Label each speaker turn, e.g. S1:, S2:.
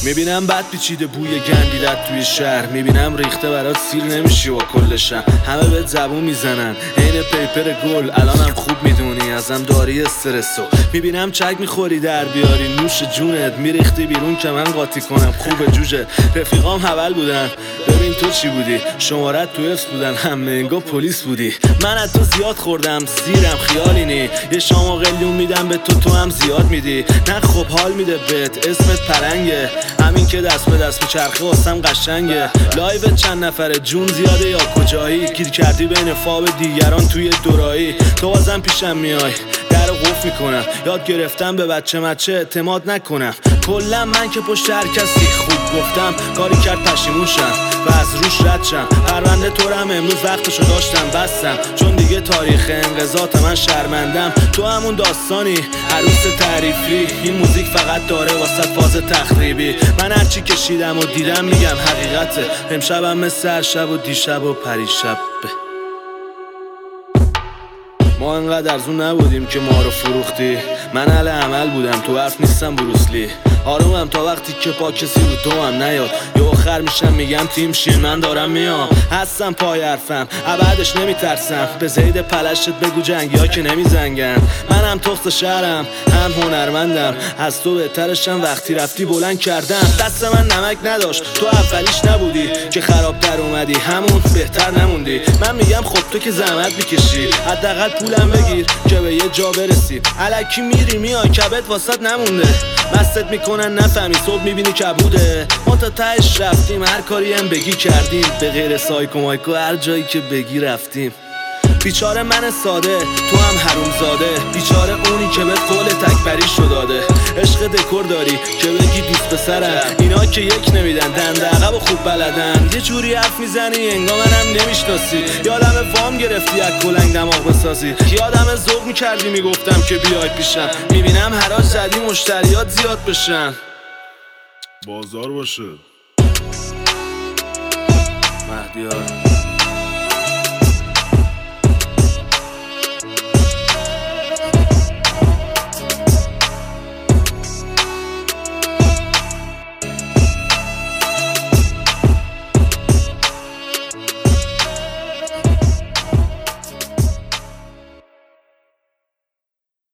S1: میبینم بد پیچیده بوی گندیدت توی شهر، میبینم ریخته برات سیر نمیشی با کلشم. همه بهت زبون میزنن عین پیپر گل، الانم خوب میدونی ازم داری استرسو. میبینم چک میخوری در بیاری نوش جونت، میریختی بیرون که من قاطی کنم خوب جوجه. رفیقام حول بودن ببین تو چی بودی، شمارت تو حفظ بودن همه انگار پلیس بودی. من از تو زیاد خوردم زیرم خیالی نی، یه شام و قلیون میدم به تو هم زیاد میدی. نه خب حال میده بهت اسمت پلنگه، همین که دست به دست چرخه واسم قشنگه. لایو چند نفره جون زیاده یا کجایی، گیر کردی بین فاب دیگران توی دورایی. تو بازم پیشم میای در قفل میکنم، یاد گرفتم به بچه اعتماد نکنم. کلا من که پشت هر کسی خوب گفتم کاری کرد پشیمون شم و از روش رد شم. پرونده تورم امروز وقتشو داشتم بستم، چون دیگه تاریخ انقضات من شرمندم. تو همون داستانی عروس تعریفی، این موزیک فقط داره واسه فاز تخریبی. من هرچی کشیدم و دیدم میگم حقیقته، امشبم مثل هر شب و دیشب و پریشب. ما انقدر ارزون نبودیم که ما رو فروختی، من اهل عمل بودم تو حرف نیستم بروسلی. آرومم تا وقتی که پا کسی رو تو هم نیاد، یه آخر میشم میگم تیم شین من دارم میام. هستم پای حرفم ابدش نمیترسم، به زید پلشت بگو جنگی ها که نمیزنگن. منم تخت شهرم هم هنرمندم، از تو بهترشم وقتی رفتی بلند کردم. دست من نمک نداشت تو اولیش نبودی که خراب در اومدی همون بهتر نموندی. من میگم خب تو که زحمت میکشی حداقل پولم بگیر که به یه جا برسی. الکی میری میای کبت واسط نمونده، مستت میکنن نفهمی صبح میبینی کبوده. ما تا تهش رفتیم هر کاری هم بگی کردیم، به غیر سایکو مایکو هر جایی که بگی رفتیم. بیچاره من ساده تو هم حروم زاده، بیچاره اونی که بهت قول تکبری شو داده. عشق دکور داری که بگی دوست پسرم، اینا که یک نمیدن دنده عقب و خوب بلدن. یه جوری حرف میزنی انگار منم نمیشناسی، یادم فام گرفتی از کلنگ دماغ بسازی. یادم ذوق میکردی میگفتم که بیای پیشم، میبینم حراج زدی مشتریات زیاد بشن.
S2: بازار باشه
S1: مهدیار